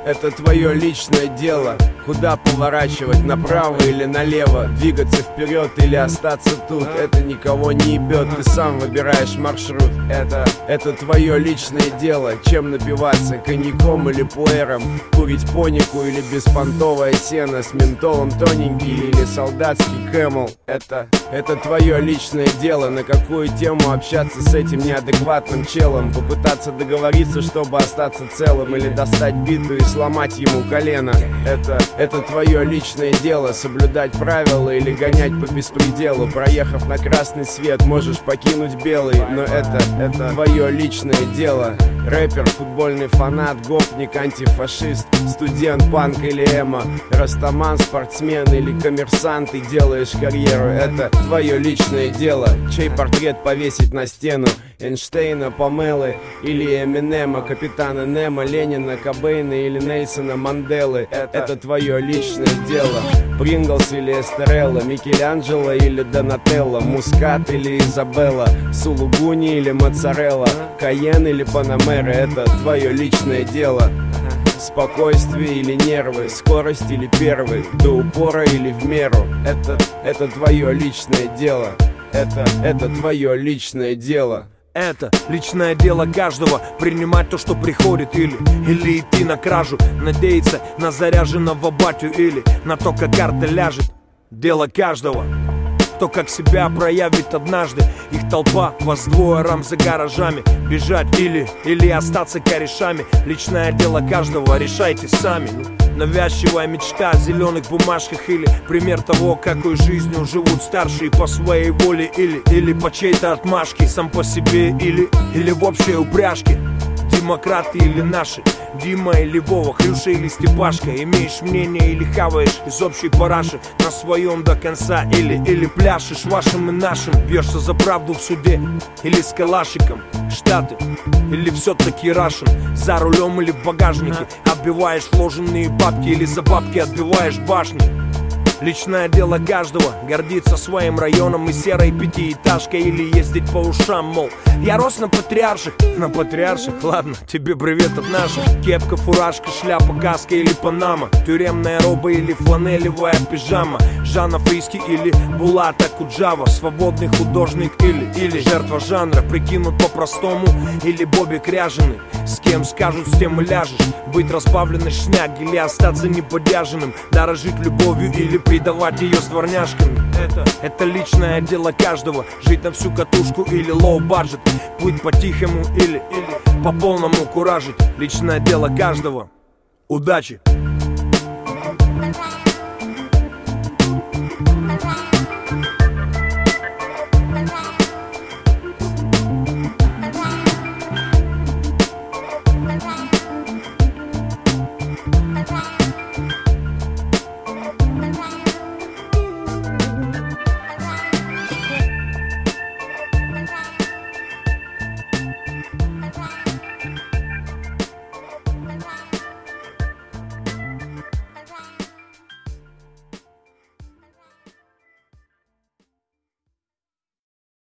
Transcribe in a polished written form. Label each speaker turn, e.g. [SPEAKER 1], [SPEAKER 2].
[SPEAKER 1] Это твое личное дело. Куда поворачивать, направо или налево, двигаться вперед или остаться тут. Это никого не ебет, ты сам выбираешь маршрут. Это твое личное дело. Чем напиваться, коньяком или пуэром, курить понику или беспонтовое сено, с ментолом тоненький или солдатский Кэмл. Это твое личное дело. На какую тему общаться с этим неадекватным челом, попытаться договориться, чтобы остаться целым, или достать биту и сломать ему колено. Это твое личное дело. Соблюдать правила или гонять по беспределу. Проехав на красный свет, можешь покинуть белый. Но это твое личное дело. Рэпер, футбольный фанат, гопник, антифашист, студент, панк или эмо, растаман, спортсмен или коммерсант, ты делаешь карьеру. Это твое личное дело. Чей портрет повесить на стену? Эйнштейна, Памелы или Эминема, капитана Немо, Ленина, Кобейна или Нельсона Манделы. Это твое личное дело. Принглс или Эстерелла, Микеланджело или Донателло, Мускат или Изабелла, Сулугуни или Моцарелла, Кайен или Панамера. Это твое личное дело. Спокойствие или нервы, скорость или первый, до упора или в меру. Это твое личное дело. Это твое личное дело.
[SPEAKER 2] Это личное дело каждого. Принимать то, что приходит, или идти на кражу, надеяться на заряженного батю или на то, как карта ляжет. Дело каждого. Кто как себя проявит однажды. Их толпа, вас двое, рам за гаражами. Бежать или остаться корешами. Личное дело каждого, решайте сами. Навязчивая мечта о зеленых бумажках или пример того, какой жизнью живут старшие по своей воле или по чьей-то отмашке, сам по себе или в общей упряжке. Демократы или наши, Дима или Вова, Хрюша или Степашка. Имеешь мнение или хаваешь из общей параши на своем до конца или пляшешь вашим и нашим. Бьешься за правду в суде или с калашиком. Штаты или все-таки Рашен. За рулем или в багажнике отбиваешь вложенные бабки или за бабки отбиваешь башни. Личное дело каждого. Гордиться своим районом и серой пятиэтажкой или ездить по ушам, мол, я рос на патриарших. На патриарших? Ладно, тебе привет от наших. Кепка, фуражка, шляпа, каска или панама, тюремная роба или фланелевая пижама, Жанна Фриски или Булата Куджава, свободный художник или жертва жанра, прикинут по-простому или Бобик ряженый. С кем скажут, с тем и ляжешь. Быть разбавленный шняк или остаться неподяженным, дорожить любовью или придавать ее с дворняжками. Это личное дело каждого. Жить на всю катушку или лоу-баджет, плыть по-тихому или по полному куражить. Личное дело каждого. Удачи!